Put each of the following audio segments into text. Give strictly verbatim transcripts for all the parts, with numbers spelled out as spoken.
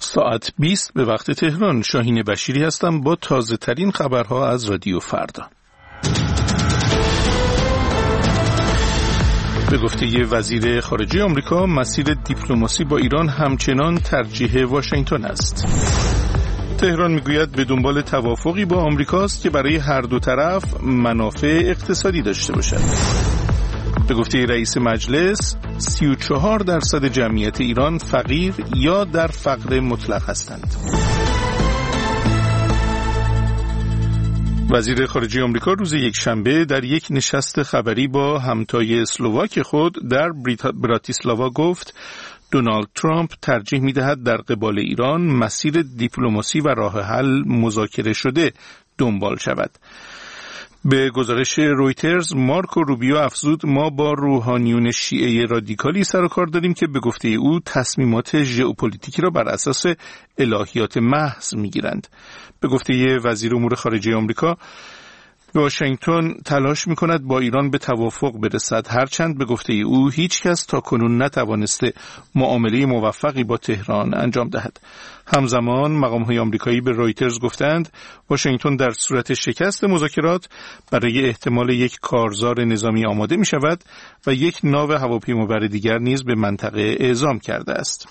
ساعت بیست به وقت تهران. شاهین بشیری هستم با تازه ترین خبرها از رادیو فردا. به گفته وزیر خارجه آمریکا، مسیر دیپلماسی با ایران همچنان ترجیح واشنگتن است. تهران میگوید به دنبال توافقی با آمریکاست که برای هر دو طرف منافع اقتصادی داشته باشد. به گفته رئیس مجلس، سی و چهار درصد جمعیت ایران فقیر یا در فقر مطلق هستند. وزیر خارجه آمریکا روز یکشنبه در یک نشست خبری با همتای اسلواک خود در براتیسلاوا گفت دونالد ترامپ ترجیح می‌دهد در قبال ایران مسیر دیپلماسی و راه حل مذاکره شده دنبال شود. به گزارش رویترز، مارکو روبیو افزود ما با روحانیون شیعه رادیکالی سر و کار داریم که به گفته او تصمیمات ژئوپلیتیکی را بر اساس الهیات محض میگیرند. به گفته وزیر امور خارجه آمریکا، واشنگتن تلاش می‌کند با ایران به توافق برسد، هرچند به گفته او هیچ کس تاکنون نتوانسته معامله موفقی با تهران انجام دهد. همزمان مقام‌های آمریکایی به رویترز گفتند واشنگتن در صورت شکست مذاکرات برای احتمال یک کارزار نظامی آماده می‌شود و یک ناو هواپیمابر دیگر نیز به منطقه اعزام کرده است.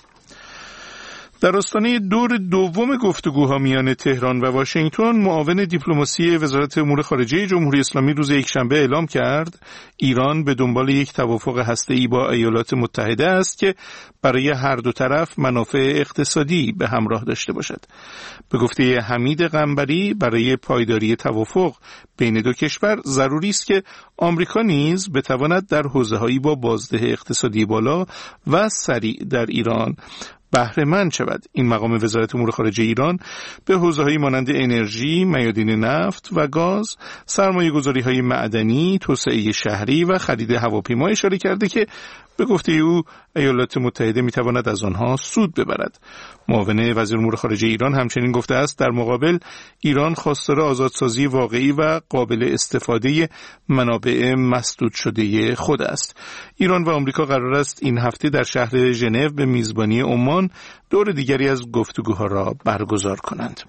در آستانه دور دوم گفتگوها میان تهران و واشنگتن، معاون دیپلماسی وزارت امور خارجه جمهوری اسلامی روز یکشنبه اعلام کرد ایران به دنبال یک توافق هسته‌ای با ایالات متحده است که برای هر دو طرف منافع اقتصادی به همراه داشته باشد. به گفته حمید قنبری، برای پایداری توافق بین دو کشور ضروری است که آمریکا نیز بتواند در حوزه‌هایی با بازده اقتصادی بالا و سریع در ایران بهره مند شود. این مقام وزارت امور خارجه ایران به حوزه‌هایی مانند انرژی، میادین نفت و گاز، سرمایه‌گذاری‌های معدنی، توسعه شهری و خرید هواپیما اشاره کرده که به گفته او ایالات متحده می‌تواند از آنها سود ببرد. معاون وزیر امور خارجه ایران همچنین گفته است در مقابل ایران خواستار آزادسازی واقعی و قابل استفاده منابع مسدود شده خود است. ایران و آمریکا قرار است این هفته در شهر ژنو به میزبانی عمان دور دیگری از گفتگوها را برگزار کنند.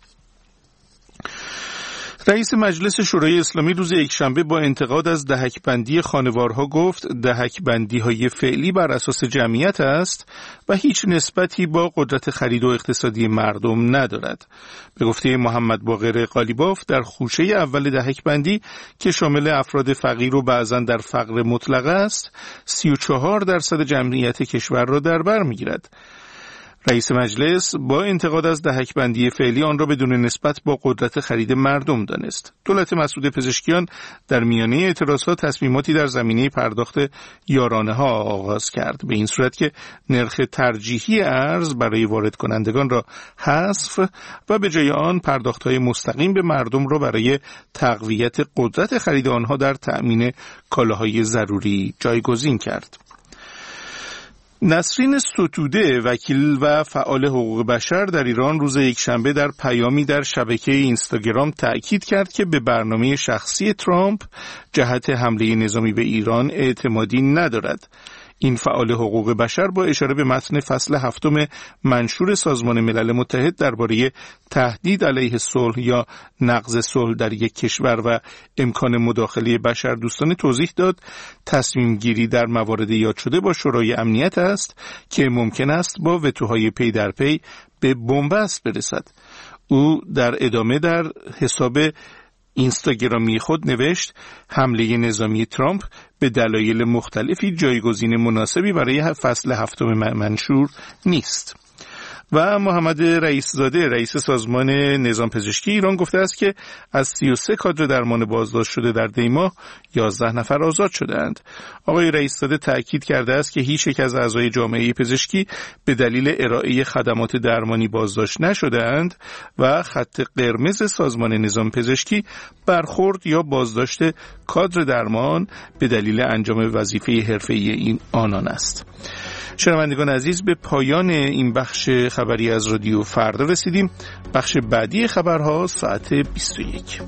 رئیس مجلس شورای اسلامی روز یکشنبه با انتقاد از دهک‌بندی خانوارها گفت دهک‌بندی‌های فعلی بر اساس جمعیت است و هیچ نسبتی با قدرت خرید و اقتصادی مردم ندارد. به گفته محمد باقر قالیباف، در خوشه اول دهک‌بندی که شامل افراد فقیر و بعضاً در فقر مطلق است، سی و چهار درصد جمعیت کشور را در بر می‌گیرد. رئیس مجلس با انتقاد از دهک‌بندی فعلی آن را بدون نسبت با قدرت خرید مردم دانست. دولت مسعود پزشکیان در میانه اعتراضها تصمیماتی در زمینه پرداخت یارانه ها آغاز کرد، به این صورت که نرخ ترجیحی ارز برای وارد کنندگان را حذف و به جای آن پرداخت‌های مستقیم به مردم را برای تقویت قدرت خرید آنها در تأمین کالاهای ضروری جایگزین کرد. نسرین ستوده، وکیل و فعال حقوق بشر در ایران، روز یکشنبه در پیامی در شبکه اینستاگرام تأکید کرد که به برنامه شخصی ترامپ جهت حمله نظامی به ایران اعتمادی ندارد. این فعال حقوق بشر با اشاره به متن فصل هفتم منشور سازمان ملل متحد درباره تهدید علیه صلح یا نقض صلح در یک کشور و امکان مداخله بشردوستانه توضیح داد تصمیم گیری در موارد یاد شده با شورای امنیت است که ممکن است با وتوهای پی در پی به بنبست برسد. او در ادامه در حساب اینستاگرامی خود نوشت حمله نظامی ترامپ به دلایل مختلفی جایگزین مناسبی برای فصل هفتم منشور نیست. و محمد رئیس‌زاده، رئیس سازمان نظام پزشکی ایران، گفته است که از سی و سه کادر درمان بازداشت شده در دی ماه یازده نفر آزاد شدند. آقای رئیس‌زاده تأکید کرده است که هیچ یک از اعضای جامعه پزشکی به دلیل ارائه خدمات درمانی بازداشت نشده‌اند و خط قرمز سازمان نظام پزشکی برخورد یا بازداشت کادر درمان به دلیل انجام وظیفه حرفه‌ای این آنان است. شنوندگان عزیز، به پایان این بخش خبری از رادیو فردا رسیدیم. بخش بعدی خبرها ساعت بیست و یک.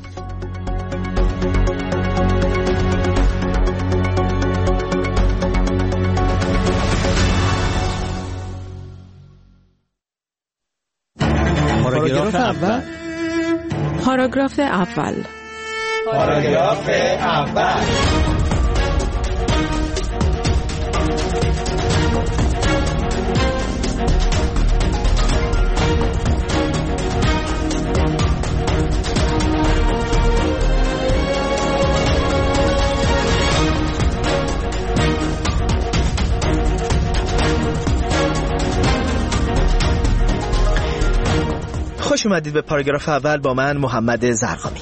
پاراگراف اول. پاراگراف اول. پاراگراف اول. خوش اومدید به پاراگراف اول با من محمد زرقامی.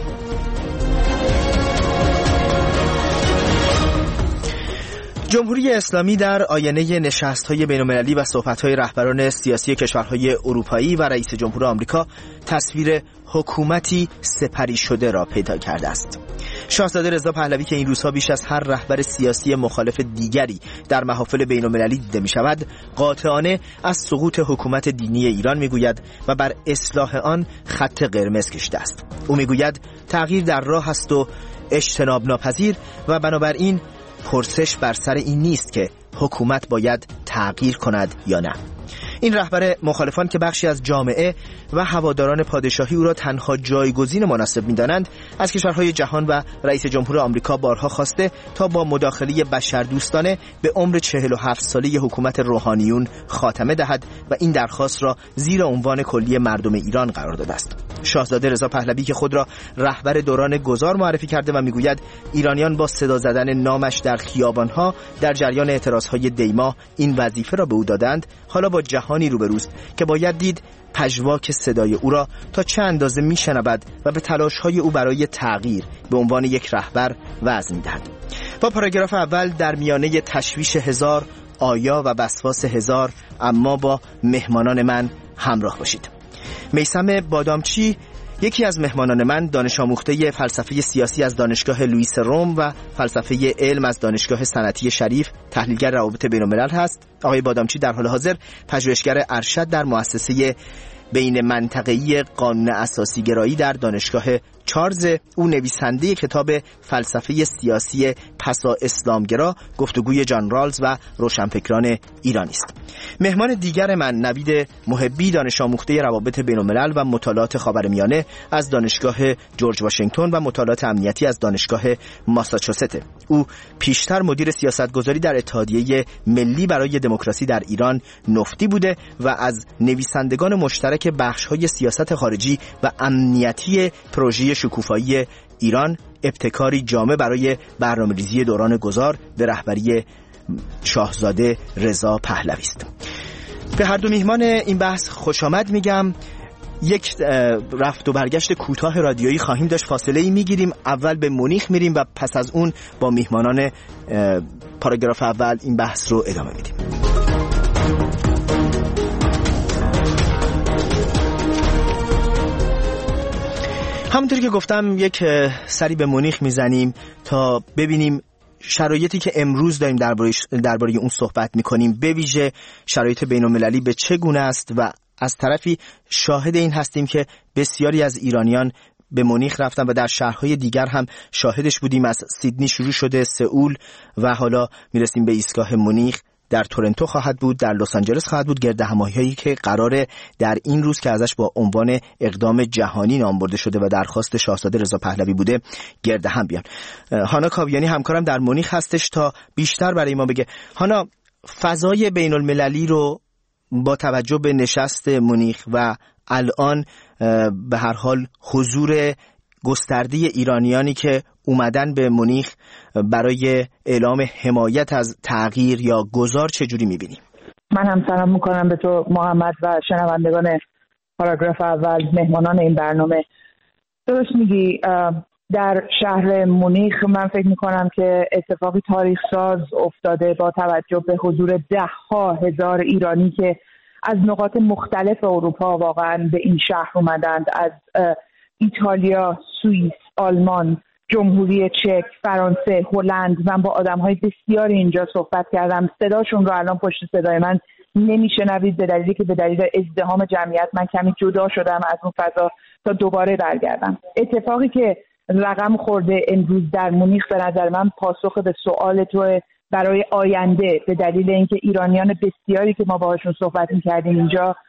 جمهوری اسلامی در آینه نشست‌های بین‌المللی و صحبت‌های رهبران سیاسی کشورهای اروپایی و رئیس جمهور آمریکا تصویر حکومتی سپری شده را پیدا کرده است. شاهزاده رضا پهلوی که این روزها بیش از هر رهبر سیاسی مخالف دیگری در محافل بین‌المللی دیده می‌شود، قاطعانه از سقوط حکومت دینی ایران می‌گوید و بر اصلاح آن خط قرمز کشیده است. او می‌گوید تغییر در راه است و اجتناب ناپذیر و بنابراین پرسش بر سر این نیست که حکومت باید تغییر کند یا نه. این رهبر مخالفان که بخشی از جامعه و هواداران پادشاهی او را تنها جایگزین مناسب می‌دانند، از کشورهای جهان و رئیس جمهور آمریکا بارها خواسته تا با مداخله بشردوستانه به عمر چهل و هفت ساله حکومت روحانیون خاتمه دهد و این درخواست را زیر عنوان کلی مردم ایران قرار داده است. شاهزاده رضا پهلوی که خود را رهبر دوران گذار معرفی کرده و میگوید ایرانیان با صدا زدن نامش در خیابانها در جریان اعتراضهای دیما این وظیفه را به او دادند، حالا با جهانی روبروست که باید دید پژواک صدای او را تا چه اندازه میشنود و به تلاش‌های او برای تغییر به عنوان یک رهبر وزن می‌دهد. با پاراگراف اول در میانه تشویش هزار آیا و وسواس هزار، اما با مهمانان من همراه باشید. میثم بادامچی یکی از مهمانان من، دانش آموخته فلسفه سیاسی از دانشگاه لوئیس روم و فلسفه علم از دانشگاه صنعتی شریف، تحلیلگر روابط بین‌الملل هست. آقای بادامچی در حال حاضر پژوهشگر ارشد در مؤسسه بین منطقه‌ای قانون اساسی گرایی در دانشگاه چارلز. او نویسنده کتاب فلسفه سیاسی پسا اسلامگرا، گفتگوی جان رالز و روشنفکران ایرانی است. مهمان دیگر من نوید محبی، دانش آموخته روابط بین‌الملل و مطالعات خاورمیانه از دانشگاه جورج واشنگتن و مطالعات امنیتی از دانشگاه ماساچوست. او پیشتر مدیر سیاستگذاری در اتحادیه ملی برای دموکراسی در ایران نفتی بوده و از نویسندگان مشترک بخش‌های سیاست خارجی و امنیتی پروژه شکوفایی ایران، ابتکاری جامع برای برنامه‌ریزی دوران گذار به رهبری شاهزاده رضا پهلوی است. به هر دو میهمان این بحث خوش آمد میگم. یک رفت و برگشت کوتاه رادیویی خواهیم داشت، فاصله ای میگیریم، اول به مونیخ میریم و پس از اون با میهمانان پاراگراف اول این بحث رو ادامه میدیم. همونطوری که گفتم یک سری به مونیخ میزنیم تا ببینیم شرایطی که امروز داریم درباره درباره اون صحبت میکنیم، به ویژه شرایط بین‌المللی به چه گونه است و از طرفی شاهد این هستیم که بسیاری از ایرانیان به مونیخ رفتن و در شهرهای دیگر هم شاهدش بودیم. از سیدنی شروع شده، سئول و حالا میرسیم به ایستگاه مونیخ. در تورنتو خواهد بود، در لس آنجلس خواهد بود، گردهمایی‌هایی که قراره در این روز که ازش با عنوان اقدام جهانی نام برده شده و درخواست شاهزاده رضا پهلوی بوده گرده هم بیان. هانا کاویانی همکارم در مونیخ هستش تا بیشتر برای ما بگه. هانا، فضای بین المللی رو با توجه به نشست مونیخ و الان به هر حال حضور گسترده ایرانیانی که اومدن به مونیخ برای اعلام حمایت از تغییر یا گذار چجوری میبینی؟ من هم سلام میکنم به تو محمد و شنوندگان پاراگراف اول، مهمانان این برنامه. درست میگی، در شهر مونیخ من فکر میکنم که اتفاقی تاریخ ساز افتاده با توجه به حضور ده ها هزار ایرانی که از نقاط مختلف اروپا واقعا به این شهر اومدند، از ایتالیا، سوئیس، آلمان، جمهوری چک، فرانسه، هلند. من با آدم‌های بسیاری اینجا صحبت کردم. صداشون رو الان پشت صدای من نمیشنوید به دلیلی که به دلیل ازدحام جمعیت من کمی جدا شدم از اون فضا تا دوباره برگردم. اتفاقی که رقم خورده امروز در مونیخ به نظر من پاسخ به سوال تو برای آینده، به دلیل اینکه ایرانیان بسیاری که ما باهاشون صحبت می‌کردیم اینجا